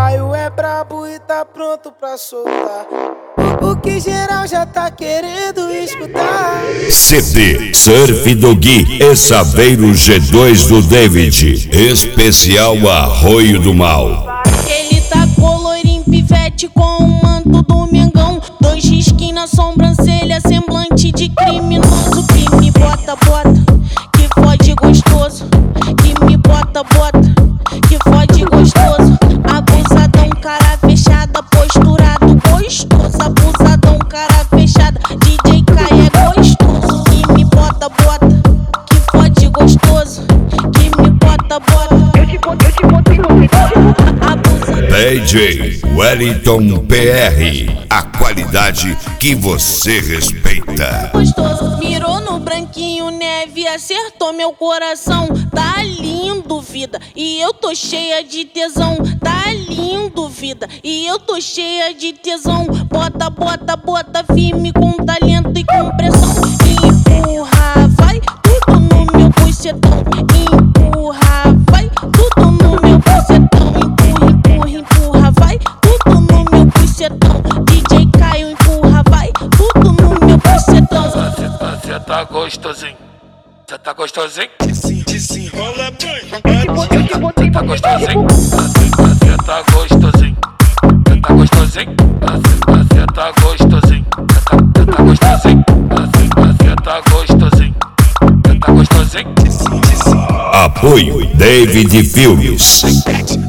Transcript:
Caio é brabo e tá pronto pra soltar o que geral já tá querendo escutar. CD Surf do Gui e Saveiro G2 do David, especial Arroio do Mal. Ele tá colorinho pivete com o manto do Mengão, 2 risquinhos na sobrancelha, semblante de criminoso. Que me bota, que fode gostoso. Que me bota, que fode gostoso. Abusadão, cara fechada, posturado gostoso. Abusadão, cara fechada, DJ Caio é gostoso. Que me bota, que fode gostoso. Que me bota, eu te boto DJ Wellington PR, a qualidade que você respeita. Gostoso, mirou no branquinho neve, acertou meu coração. Tá lindo, vida, e eu tô cheia de tesão. Tá lindo, vida, e eu tô cheia de tesão. Bota firme com talento e com pressão. Empurra, vai tudo no meu bucetão. Empurra, vai tudo no meu bucetão. Empurra, vai tudo no meu bucetão. DJ Caio, empurra, vai tudo no meu bucetão. Cê tá gostosinho, cê tá gostosinho. Desenrola, Cê tá gostosinho, cê tá gostosinho. Cê tá gostosinho, cê tá gostosinho. Cê tá gostosinho, cê tá gostosinho. Cê tá gostosinho. Apoio David Filmes.